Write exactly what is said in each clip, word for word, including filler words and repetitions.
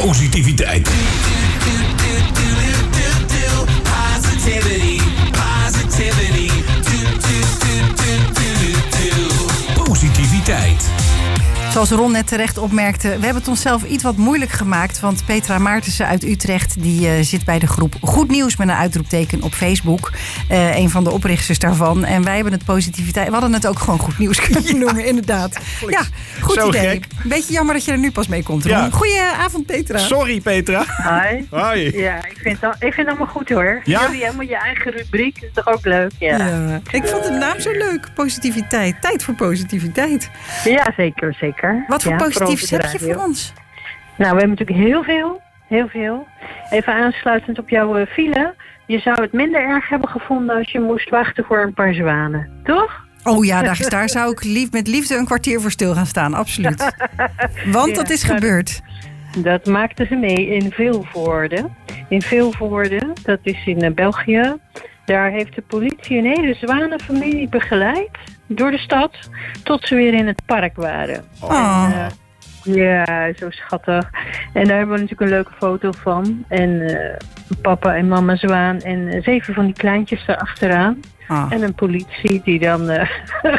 Positiviteit. Positiviteit. Zoals Ron net terecht opmerkte, we hebben het onszelf iets wat moeilijk gemaakt. Want Petra Maartensen uit Utrecht die uh, zit bij de groep Goed Nieuws met een uitroepteken op Facebook. Uh, een van de oprichters daarvan. En wij hebben het positiviteit. We hadden het ook gewoon Goed Nieuws kunnen ja, noemen, inderdaad. Ja, goed Zo idee. Gek. Beetje jammer dat je er nu pas mee komt, Ron. Ja. Goedenavond, Petra. Sorry, Petra. Hi. Hoi. Ja, ik vind, het, ik vind het allemaal goed hoor. Ja? Jullie helemaal je eigen rubriek, is toch ook leuk? Ja, Ja. Ik vond de naam zo leuk. Positiviteit. Tijd voor positiviteit. ja zeker, zeker. Wat voor ja, positiefs heb je radio. voor ons? Nou, we hebben natuurlijk heel veel. Heel veel. Even aansluitend op jouw uh, file. Je zou het minder erg hebben gevonden als je moest wachten voor een paar zwanen. Toch? Oh ja, daar, daar zou ik lief, met liefde een kwartier voor stil gaan staan. Absoluut. Want Ja, dat is nou, gebeurd. Dat maakten ze mee in Vilvoorde. In Vilvoorde, dat is in uh, België. Daar heeft de politie een hele zwanenfamilie begeleid door de stad tot ze weer in het park waren. Oh. En, uh, ja, zo schattig. En daar hebben we natuurlijk een leuke foto van. En uh, papa en mama zwaan en uh, zeven van die kleintjes erachteraan. Oh. En een politie die dan uh,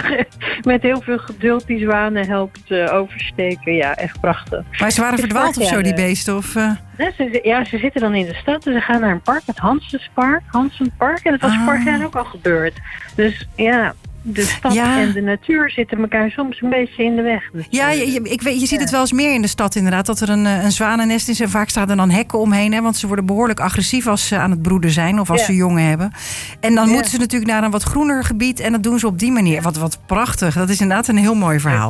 met heel veel geduld die zwanen helpt uh, oversteken. Ja, echt prachtig. Maar ze waren verdwaald of zo, die beesten? Of, uh... Ja, ze, ja, ze zitten dan in de stad en ze gaan naar een park, het Hansenspark. Hansenpark. En dat was Ah. vorig jaar ook al gebeurd. Dus ja, de stad Ja. en de natuur zitten elkaar soms een beetje in de weg. Dus, Ja, uh, je, je- ik weet, je ziet het wel eens meer in de stad inderdaad. Dat er een, eh, een zwanennest is en vaak staan er dan hekken omheen. Hè, want ze worden behoorlijk agressief als ze aan het broeden zijn. Of als Ja. ze jongen hebben. En dan Ja. moeten ze natuurlijk naar een wat groener gebied. En dat doen ze op die manier. Wat, wat prachtig. Dat is inderdaad een heel mooi verhaal.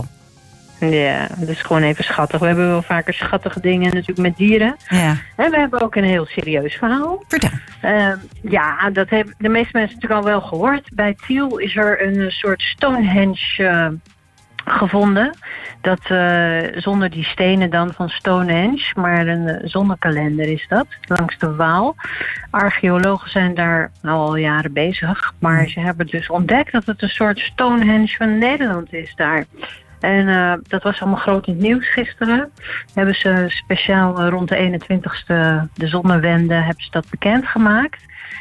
Ja, dat is gewoon even schattig. We hebben wel vaker schattige dingen natuurlijk met dieren. Ja, En we hebben ook een heel serieus verhaal. vertel. Uh, ja, dat hebben de meeste mensen natuurlijk al wel gehoord. Bij Tiel is er een soort Stonehenge uh, gevonden. Dat uh, zonder die stenen dan van Stonehenge, maar een uh, zonnekalender is dat, langs de Waal. Archeologen zijn daar nou al jaren bezig, maar ze hebben dus ontdekt dat het een soort Stonehenge van Nederland is daar. En uh, dat was allemaal groot in het nieuws gisteren. Hebben ze speciaal uh, rond de eenentwintigste, de zonnewende, hebben ze dat bekendgemaakt.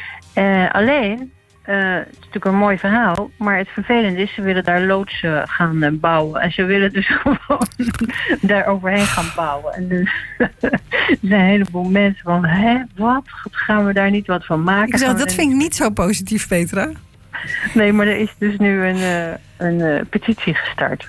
Uh, alleen, uh, het is natuurlijk een mooi verhaal, maar het vervelende is, ze willen daar loodsen gaan uh, bouwen. En ze willen dus gewoon daar overheen gaan bouwen. En dus er zijn een heleboel mensen van, hè, wat? Gaan we daar niet wat van maken? Ik zeg, Gaan we dat er vind ik niet zo positief, Petra. Nee, maar er is dus nu een, uh, een uh, petitie gestart.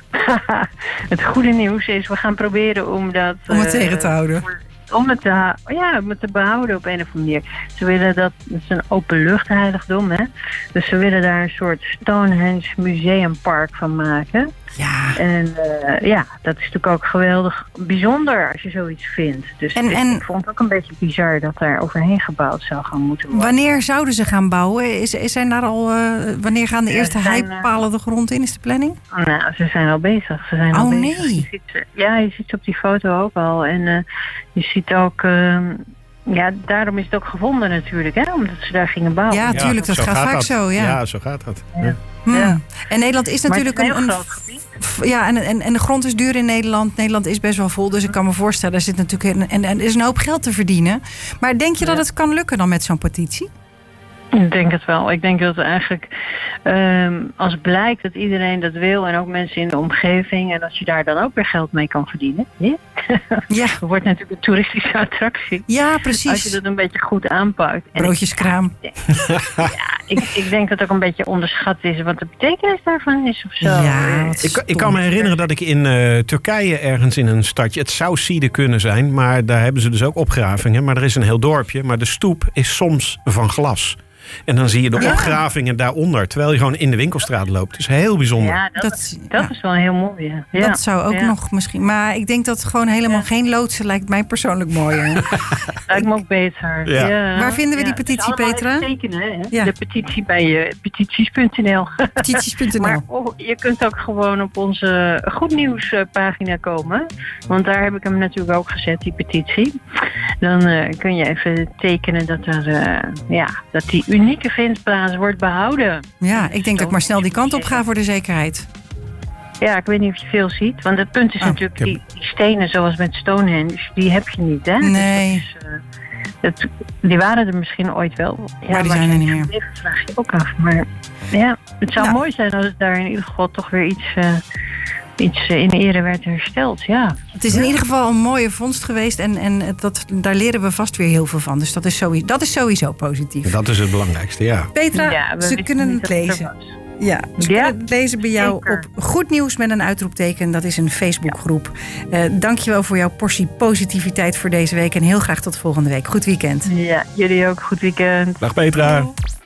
Het goede nieuws is, we gaan proberen om dat... Om het uh, tegen te houden. Om het te, ha- ja, om het te behouden op een of andere manier. Ze willen dat, het is een openluchtheiligdom, hè. Dus ze willen daar een soort Stonehenge museumpark van maken. Ja. En uh, ja, dat is natuurlijk ook geweldig bijzonder als je zoiets vindt. Dus En- ik, en- ik vond het ook een beetje bizar dat daar overheen gebouwd zou gaan moeten worden. Wanneer zouden ze gaan bouwen? Is, is zijn daar al, uh, wanneer gaan de Ja, eerste ze zijn, uh, heipalen de grond in? Is de planning? Nou, ze zijn al bezig. Ze zijn Oh, al bezig. nee. Je ziet ze, ja, je ziet ze op die foto ook al. En uh, je ziet ook... Uh, ja, daarom is het ook gevonden natuurlijk, hè? Omdat ze daar gingen bouwen. Ja, tuurlijk. Dat zo gaat vaak dat. zo, ja. Ja, zo gaat dat. Ja. Ja. Hmm. Ja. En Nederland is Maar het natuurlijk is een heel een... groot gebied. F- Ja, en, en, en de grond is duur in Nederland. Nederland is best wel vol, dus ik kan me voorstellen... er zit natuurlijk een, en, en er is een hoop geld te verdienen. Maar denk je dat Ja. het kan lukken dan met zo'n petitie? Ik denk het wel. Ik denk dat eigenlijk um, als blijkt dat iedereen dat wil... en ook mensen in de omgeving... en als je daar dan ook weer geld mee kan verdienen... Ja? Ja, Het wordt natuurlijk een toeristische attractie. ja Als je precies. dat een beetje goed aanpakt. En Broodjeskraam. ja, ik, ik denk dat het ook een beetje onderschat is... wat de betekenis daarvan is of zo. Ja, wat Ik, ik kan me herinneren dat ik in uh, Turkije ergens in een stadje... het zou Side kunnen zijn, maar daar hebben ze dus ook opgravingen. Maar er is een heel dorpje, maar de stoep is soms van glas. En dan zie je de Ja. opgravingen daaronder... terwijl je gewoon in de winkelstraat loopt. Het is heel bijzonder. Ja, dat, Dat- dat, ja. is wel heel mooi. Ja. Ja, Dat zou ook ja. nog misschien... Maar ik denk dat gewoon helemaal Ja. geen loodsen lijkt mij persoonlijk mooier. Lijkt me ook beter. Ja. Ja. Waar vinden we die Ja, petitie, dus allemaal Petra? even tekenen, hè? Ja. De petitie bij uh, petities punt n l. Petities punt n l. Maar oh, je kunt ook gewoon op onze Goed Nieuws uh, pagina komen. Want daar heb ik hem natuurlijk ook gezet, die petitie. Dan uh, kun je even tekenen dat, er, uh, ja, dat die unieke vindplaats wordt behouden. Ja, ik denk dat ik maar snel die kant op ga voor de zekerheid. Ja, ik weet niet of je veel ziet. Want het punt is Oh, natuurlijk, heb- die, die stenen zoals met Stonehenge, die heb je niet, hè? Nee. Dus dat is, uh, dat, die waren er misschien ooit wel. Ja, Maar die zijn er niet meer. gebleven, vraag je ook af. Maar ja, het zou Nou. mooi zijn als daar in ieder geval toch weer iets, uh, iets uh, in ere werd hersteld. Ja. Het is in ieder geval een mooie vondst geweest. En, en het- dat, daar leren we vast weer heel veel van. Dus dat is sowieso, dat is sowieso positief. Dat is het belangrijkste, ja. Petra, Ja, we ze wisten kunnen niet het dat er lezen. was. Ja, ze Ja, kunnen het lezen bij jou zeker. op Goed Nieuws met een uitroepteken. Dat is een Facebookgroep. Eh dankjewel voor jouw portie positiviteit voor deze week. En heel graag tot volgende week. Goed weekend. Ja, jullie ook. Goed weekend. Dag Petra.